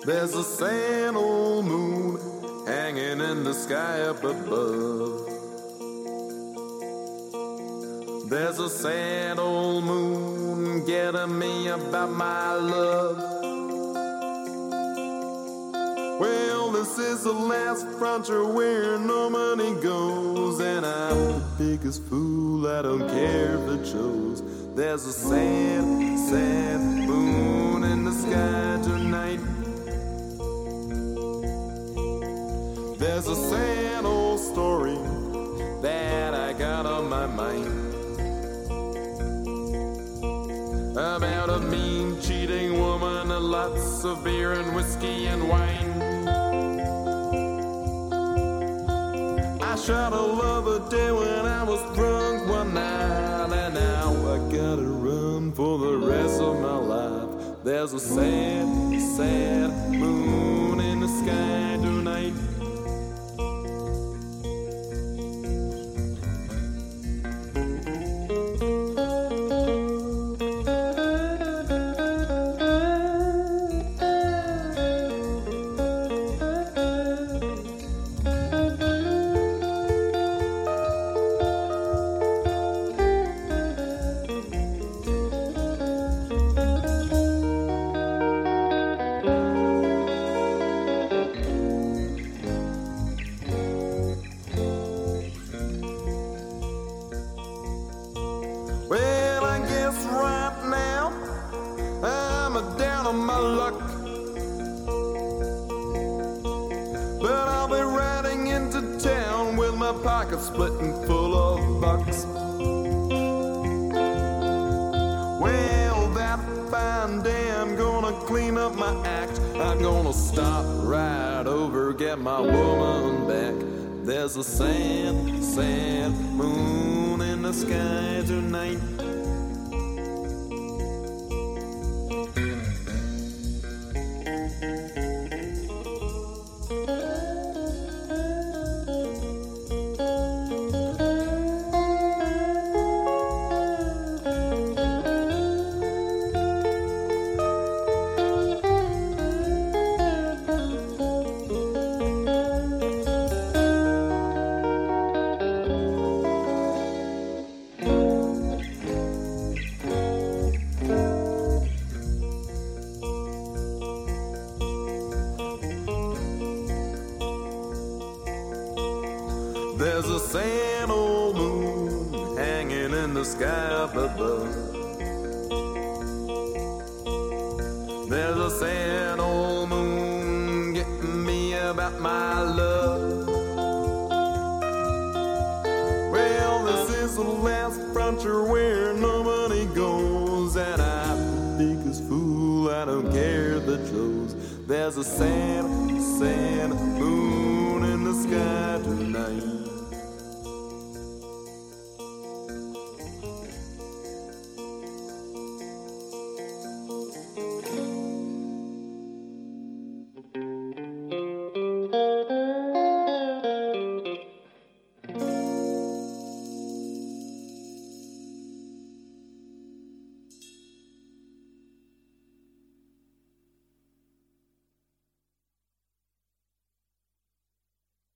There's a sad old moon hanging in the sky up above. There's a sad old moon getting me about my love. Well, this is the last frontier where no money goes, and I'm the biggest fool, I don't care if it shows. There's a sad, sad moon in the sky tonight. There's a sad old story that I got on my mind about a mean, cheating woman and lots of beer and whiskey and wine. I shot a lover dead when I was drunk one night, and now I gotta run for the rest of my life. There's a sad, sad moon in the sky tonight. Well, I guess right now I'm down on my luck, but I'll be riding into town with my pockets splitting full of bucks. Well, that fine day I'm gonna clean up my act. I'm gonna stop right over, get my woman back. There's a sad, sad moon in the sky tonight. There's a sad old moon hanging in the sky up above. There's a sad old moon getting me about my love. Well, this is the last frontier where no money goes, and I'm the biggest fool, I don't care the shows. There's a sad, sad moon in the sky tonight.